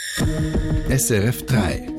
SRF 3.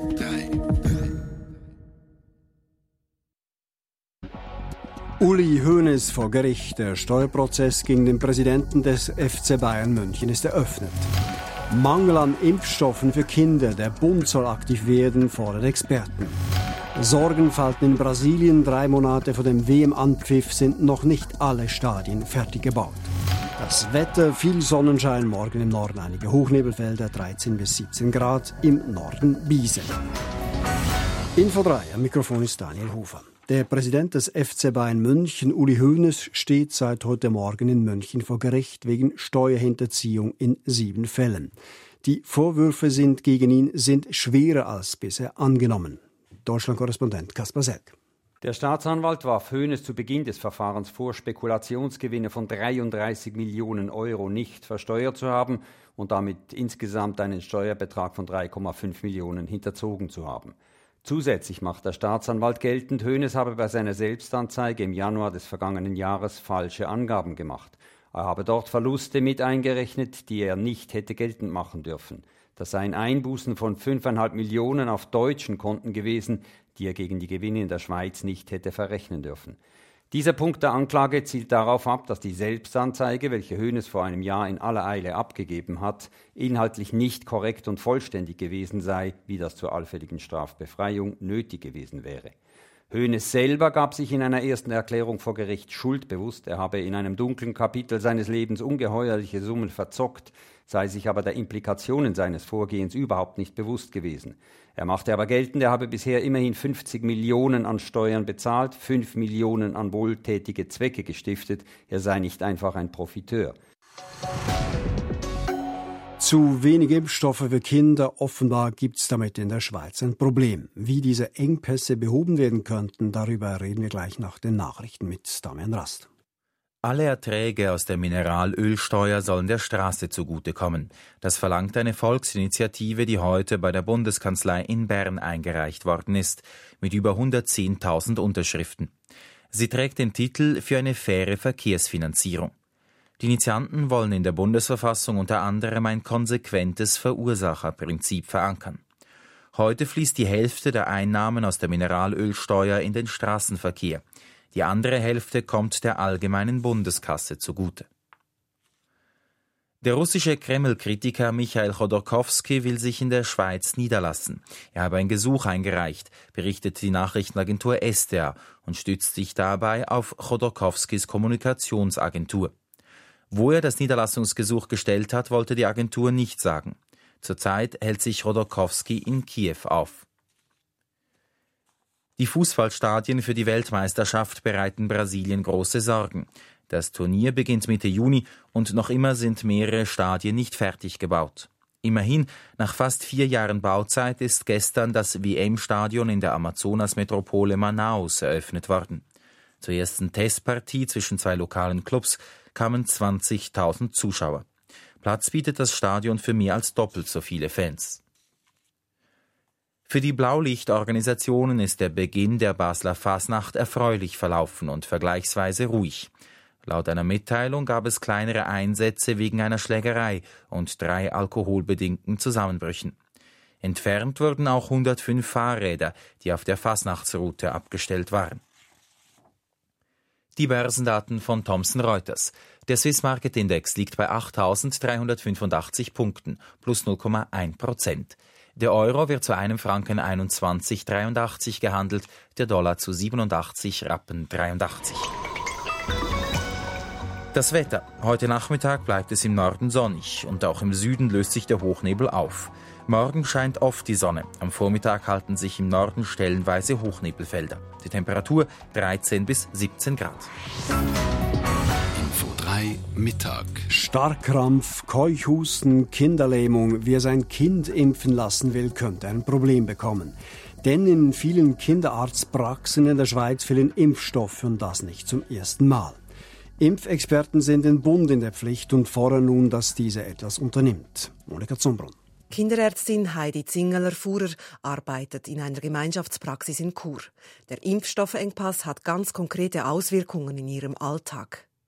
Uli Hoeneß vor Gericht. Der Steuerprozess gegen den Präsidenten des FC Bayern München ist eröffnet. Mangel an Impfstoffen für Kinder. Der Bund soll aktiv werden, fordern Experten. Sorgenfalten in Brasilien. 3 Monate vor dem WM-Anpfiff sind noch nicht alle Stadien fertig gebaut. Das Wetter, viel Sonnenschein, morgen im Norden einige Hochnebelfelder, 13 bis 17 Grad, im Norden Biesen. Info 3, am Mikrofon ist Daniel Hofer. Der Präsident des FC Bayern München, Uli Hoeneß, steht seit heute Morgen in München vor Gericht wegen Steuerhinterziehung in 7 Fällen. Die Vorwürfe gegen ihn sind schwerer als bisher angenommen. Deutschland-Korrespondent Kaspar Selk. Der Staatsanwalt warf Hoeneß zu Beginn des Verfahrens vor, Spekulationsgewinne von 33 Millionen Euro nicht versteuert zu haben und damit insgesamt einen Steuerbetrag von 3,5 Millionen hinterzogen zu haben. Zusätzlich macht der Staatsanwalt geltend, Hoeneß habe bei seiner Selbstanzeige im Januar des vergangenen Jahres falsche Angaben gemacht. Er habe dort Verluste mit eingerechnet, die er nicht hätte geltend machen dürfen. Das seien Einbußen von 5,5 Millionen auf deutschen Konten gewesen, die er gegen die Gewinne in der Schweiz nicht hätte verrechnen dürfen. Dieser Punkt der Anklage zielt darauf ab, dass die Selbstanzeige, welche Hoeneß vor einem Jahr in aller Eile abgegeben hat, inhaltlich nicht korrekt und vollständig gewesen sei, wie das zur allfälligen Strafbefreiung nötig gewesen wäre. Hoeneß selber gab sich in einer ersten Erklärung vor Gericht schuldbewusst. Er habe in einem dunklen Kapitel seines Lebens ungeheuerliche Summen verzockt, sei sich aber der Implikationen seines Vorgehens überhaupt nicht bewusst gewesen. Er machte aber geltend, er habe bisher immerhin 50 Millionen an Steuern bezahlt, 5 Millionen an wohltätige Zwecke gestiftet. Er sei nicht einfach ein Profiteur. Zu wenig Impfstoffe für Kinder, offenbar gibt es damit in der Schweiz ein Problem. Wie diese Engpässe behoben werden könnten, darüber reden wir gleich nach den Nachrichten mit Damian Rast. Alle Erträge aus der Mineralölsteuer sollen der Straße zugutekommen. Das verlangt eine Volksinitiative, die heute bei der Bundeskanzlei in Bern eingereicht worden ist, mit über 110.000 Unterschriften. Sie trägt den Titel »Für eine faire Verkehrsfinanzierung«. Die Initianten wollen in der Bundesverfassung unter anderem ein konsequentes Verursacherprinzip verankern. Heute fließt die Hälfte der Einnahmen aus der Mineralölsteuer in den Straßenverkehr. Die andere Hälfte kommt der allgemeinen Bundeskasse zugute. Der russische Kreml-Kritiker Michail Chodorkowski will sich in der Schweiz niederlassen. Er habe ein Gesuch eingereicht, berichtet die Nachrichtenagentur SDA und stützt sich dabei auf Chodorkowskis Kommunikationsagentur. Wo er das Niederlassungsgesuch gestellt hat, wollte die Agentur nicht sagen. Zurzeit hält sich Chodorkowski in Kiew auf. Die Fußballstadien für die Weltmeisterschaft bereiten Brasilien große Sorgen. Das Turnier beginnt Mitte Juni und noch immer sind mehrere Stadien nicht fertig gebaut. Immerhin, nach fast 4 Jahren Bauzeit ist gestern das WM-Stadion in der Amazonas-Metropole Manaus eröffnet worden. Zur ersten Testpartie zwischen 2 lokalen Clubs kamen 20.000 Zuschauer. Platz bietet das Stadion für mehr als doppelt so viele Fans. Für die Blaulichtorganisationen ist der Beginn der Basler Fasnacht erfreulich verlaufen und vergleichsweise ruhig. Laut einer Mitteilung gab es kleinere Einsätze wegen einer Schlägerei und 3 alkoholbedingten Zusammenbrüchen. Entfernt wurden auch 105 Fahrräder, die auf der Fasnachtsroute abgestellt waren. Die Börsendaten von Thomson Reuters. Der Swiss Market Index liegt bei 8.385 Punkten, plus 0,1%. Der Euro wird zu einem Franken 21,83 gehandelt, der Dollar zu 87,83 Rappen. Das Wetter. Heute Nachmittag bleibt es im Norden sonnig und auch im Süden löst sich der Hochnebel auf. Morgen scheint oft die Sonne. Am Vormittag halten sich im Norden stellenweise Hochnebelfelder. Die Temperatur 13 bis 17 Grad. Info 3 Mittag. Starkkrampf, Keuchhusten, Kinderlähmung. Wer sein Kind impfen lassen will, könnte ein Problem bekommen. Denn in vielen Kinderarztpraxen in der Schweiz fehlen Impfstoffe und das nicht zum ersten Mal. Impfexperten sind den Bund in der Pflicht und fordern nun, dass dieser etwas unternimmt. Monika Zumbrunn. Kinderärztin Heidi Zingeler-Fuhrer arbeitet in einer Gemeinschaftspraxis in Chur. Der Impfstoffengpass hat ganz konkrete Auswirkungen in ihrem Alltag.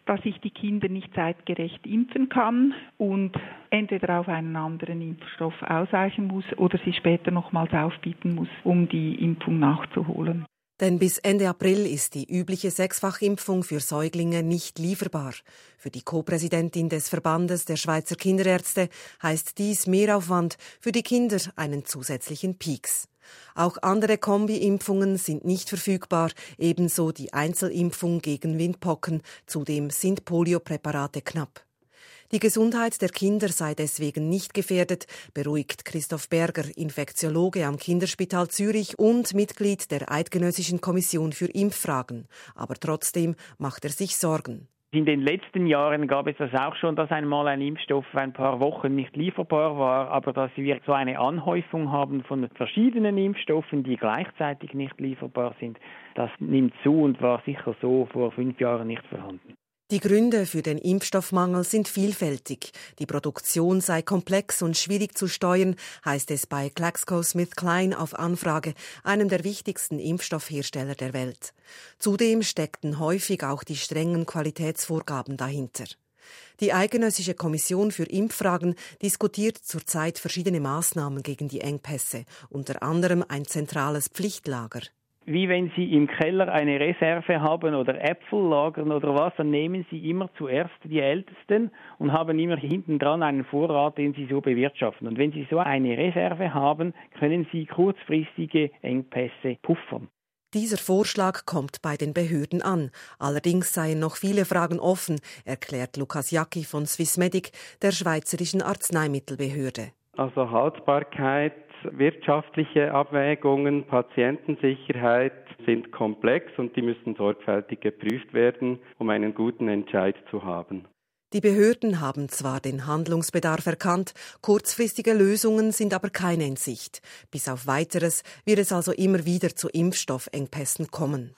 dass ich die Kinder nicht zeitgerecht impfen kann und entweder auf einen anderen Impfstoff ausweichen muss oder sie später nochmals aufbieten muss, um die Impfung nachzuholen. Denn bis Ende April ist die übliche 6-fach-Impfung für Säuglinge nicht lieferbar. Für die Co-Präsidentin des Verbandes der Schweizer Kinderärzte heißt dies Mehraufwand, für die Kinder einen zusätzlichen Pieks. Auch andere Kombi-Impfungen sind nicht verfügbar, ebenso die Einzelimpfung gegen Windpocken. Zudem sind Poliopräparate knapp. Die Gesundheit der Kinder sei deswegen nicht gefährdet, beruhigt Christoph Berger, Infektiologe am Kinderspital Zürich und Mitglied der Eidgenössischen Kommission für Impffragen. Aber trotzdem macht er sich Sorgen. In den letzten Jahren gab es das auch schon, dass einmal ein Impfstoff für ein paar Wochen nicht lieferbar war, aber dass wir so eine Anhäufung haben von verschiedenen Impfstoffen, die gleichzeitig nicht lieferbar sind, das nimmt zu und war sicher so vor 5 Jahren nicht vorhanden. Die Gründe für den Impfstoffmangel sind vielfältig. Die Produktion sei komplex und schwierig zu steuern, heißt es bei GlaxoSmithKline auf Anfrage, einem der wichtigsten Impfstoffhersteller der Welt. Zudem steckten häufig auch die strengen Qualitätsvorgaben dahinter. Die Eidgenössische Kommission für Impffragen diskutiert zurzeit verschiedene Maßnahmen gegen die Engpässe, unter anderem ein zentrales Pflichtlager. Wie wenn Sie im Keller eine Reserve haben oder Äpfel lagern oder was, dann nehmen Sie immer zuerst die Ältesten und haben immer hinten dran einen Vorrat, den Sie so bewirtschaften. Und wenn Sie so eine Reserve haben, können Sie kurzfristige Engpässe puffern. Dieser Vorschlag kommt bei den Behörden an. Allerdings seien noch viele Fragen offen, erklärt Lukas Jacki von Swissmedic, der Schweizerischen Arzneimittelbehörde. Also Haltbarkeit, wirtschaftliche Abwägungen, Patientensicherheit sind komplex und die müssen sorgfältig geprüft werden, um einen guten Entscheid zu haben. Die Behörden haben zwar den Handlungsbedarf erkannt, kurzfristige Lösungen sind aber keine in Sicht. Bis auf Weiteres wird es also immer wieder zu Impfstoffengpässen kommen.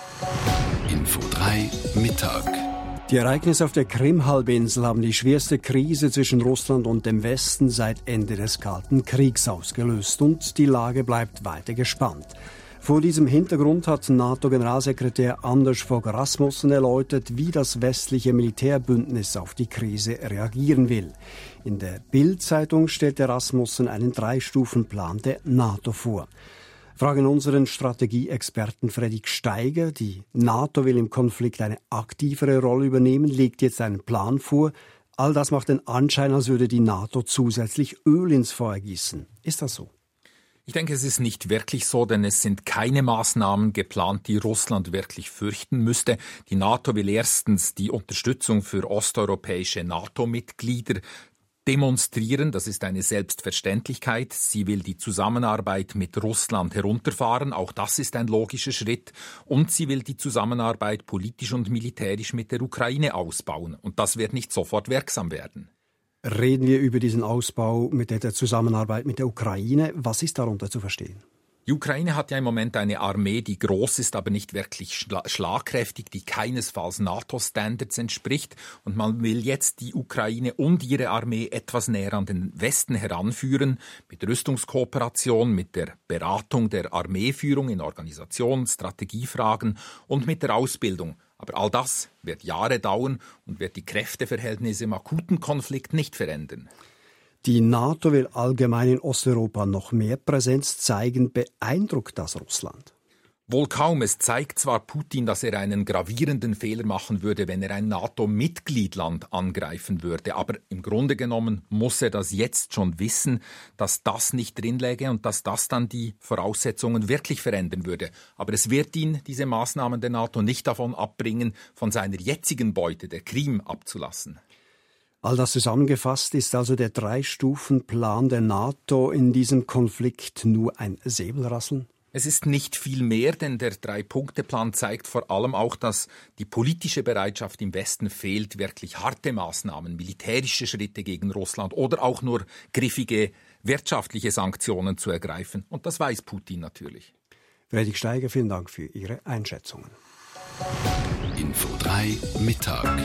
Info 3 Mittag. Die Ereignisse auf der Krim-Halbinsel haben die schwerste Krise zwischen Russland und dem Westen seit Ende des Kalten Kriegs ausgelöst und die Lage bleibt weiter gespannt. Vor diesem Hintergrund hat NATO-Generalsekretär Anders Fogh Rasmussen erläutert, wie das westliche Militärbündnis auf die Krise reagieren will. In der Bild-Zeitung stellte Rasmussen einen 3-Stufen-Plan der NATO vor. Fragen unseren Strategieexperten Fredrik Steiger. Die NATO will im Konflikt eine aktivere Rolle übernehmen, legt jetzt einen Plan vor. All das macht den Anschein, als würde die NATO zusätzlich Öl ins Feuer gießen. Ist das so? Ich denke, es ist nicht wirklich so, denn es sind keine Maßnahmen geplant, die Russland wirklich fürchten müsste. Die NATO will erstens die Unterstützung für osteuropäische NATO-Mitglieder demonstrieren, das ist eine Selbstverständlichkeit. Sie will die Zusammenarbeit mit Russland herunterfahren, auch das ist ein logischer Schritt. Und sie will die Zusammenarbeit politisch und militärisch mit der Ukraine ausbauen. Und das wird nicht sofort wirksam werden. Reden wir über diesen Ausbau mit der Zusammenarbeit mit der Ukraine. Was ist darunter zu verstehen? Die Ukraine hat ja im Moment eine Armee, die groß ist, aber nicht wirklich schlagkräftig, die keinesfalls NATO-Standards entspricht. Und man will jetzt die Ukraine und ihre Armee etwas näher an den Westen heranführen, mit Rüstungskooperation, mit der Beratung der Armeeführung in Organisation, Strategiefragen und mit der Ausbildung. Aber all das wird Jahre dauern und wird die Kräfteverhältnisse im akuten Konflikt nicht verändern. Die NATO will allgemein in Osteuropa noch mehr Präsenz zeigen. Beeindruckt das Russland? Wohl kaum. Es zeigt zwar Putin, dass er einen gravierenden Fehler machen würde, wenn er ein NATO-Mitgliedland angreifen würde. Aber im Grunde genommen muss er das jetzt schon wissen, dass das nicht drin läge und dass das dann die Voraussetzungen wirklich verändern würde. Aber es wird ihn, diese Maßnahmen der NATO, nicht davon abbringen, von seiner jetzigen Beute, der Krim, abzulassen. All das zusammengefasst ist also der 3-Stufen-Plan der NATO in diesem Konflikt nur ein Säbelrasseln? Es ist nicht viel mehr, denn der 3-Punkte-Plan zeigt vor allem auch, dass die politische Bereitschaft im Westen fehlt, wirklich harte Maßnahmen, militärische Schritte gegen Russland oder auch nur griffige wirtschaftliche Sanktionen zu ergreifen. Und das weiß Putin natürlich. Fredrik Steiger, vielen Dank für Ihre Einschätzungen. Info 3 Mittag.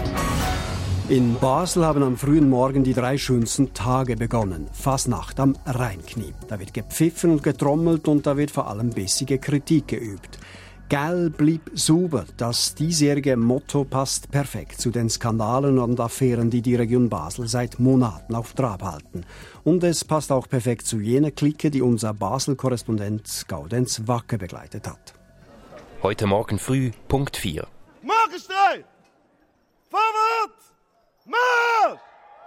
In Basel haben am frühen Morgen die 3 schönsten Tage begonnen. Fasnacht am Rheinknie. Da wird gepfiffen und getrommelt und da wird vor allem bissige Kritik geübt. Gell, blieb sauber. Das diesjährige Motto passt perfekt zu den Skandalen und Affären, die die Region Basel seit Monaten auf Trab halten. Und es passt auch perfekt zu jener Clique, die unser Basel-Korrespondent Gaudenz Wacke begleitet hat. Heute Morgen früh, Punkt 4. Marschstreich! Vorwärts! Marsch!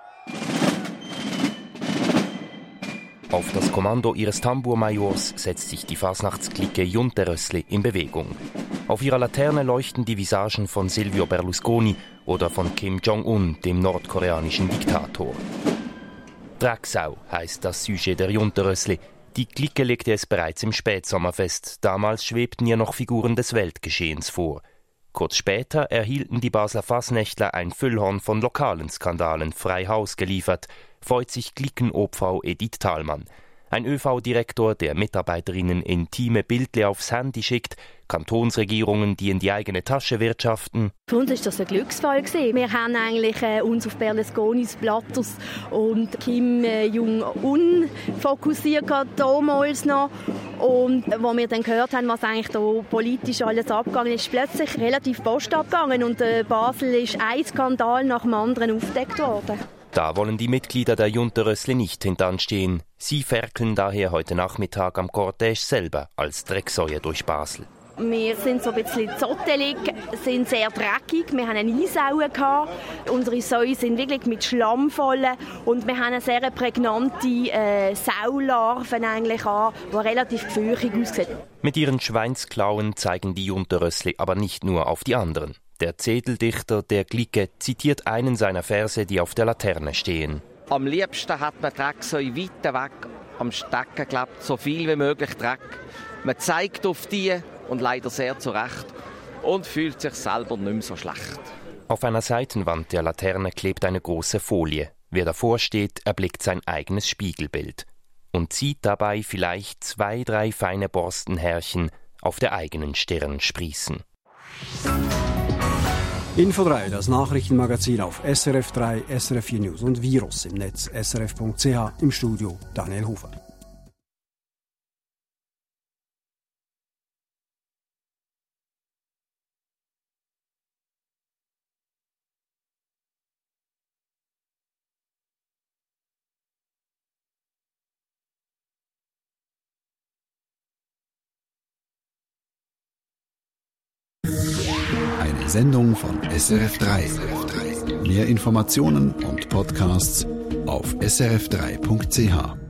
Auf das Kommando ihres Tambourmajors setzt sich die Fasnachtsklicke Junterössli in Bewegung. Auf ihrer Laterne leuchten die Visagen von Silvio Berlusconi oder von Kim Jong-un, dem nordkoreanischen Diktator. Drecksau heisst das Sujet der Junterössli. Die Clique legte es bereits im Spätsommer fest. Damals schwebten ihr noch Figuren des Weltgeschehens vor. Kurz später erhielten die Basler Fasnächtler ein Füllhorn von lokalen Skandalen frei Haus geliefert, freut sich Cliquenobfrau Edith Thalmann. Ein ÖV-Direktor, der Mitarbeiterinnen intime Bildle aufs Handy schickt, Kantonsregierungen, die in die eigene Tasche wirtschaften. Für uns war das ein Glücksfall. Wir haben eigentlich uns auf Berlusconis Blatters und Kim Jong-un fokussiert, damals noch. Und als wir dann gehört haben, was eigentlich da politisch alles abgegangen ist, plötzlich relativ Post abgegangen. Und Basel ist ein Skandal nach dem anderen aufgedeckt worden. Da wollen die Mitglieder der Junterössli nicht hintanstehen. Sie ferkeln daher heute Nachmittag am Cortège selber als Drecksäue durch Basel. Wir sind so ein bisschen zottelig, sind sehr dreckig. Wir hatten eine Eisaue gehabt. Unsere Säue sind wirklich mit Schlamm voll. Und wir haben eine sehr prägnante Saularven eigentlich an, die relativ gefürchtig aussieht. Mit ihren Schweinsklauen zeigen die Junterössli aber nicht nur auf die anderen. Der Zedeldichter der Clique zitiert einen seiner Verse, die auf der Laterne stehen. Am liebsten hat man Drecksäue weit weg, am Stecken klebt so viel wie möglich Dreck. Man zeigt auf die und leider sehr zurecht und fühlt sich selber nicht mehr so schlecht. Auf einer Seitenwand der Laterne klebt eine große Folie. Wer davor steht, erblickt sein eigenes Spiegelbild und sieht dabei vielleicht 2, 3 feine Borstenhärchen auf der eigenen Stirn sprießen. Info 3, das Nachrichtenmagazin auf SRF 3, SRF 4 News und Virus im Netz srf.ch, im Studio Daniel Hofer. Eine Sendung von SRF 3. Mehr Informationen und Podcasts auf srf3.ch.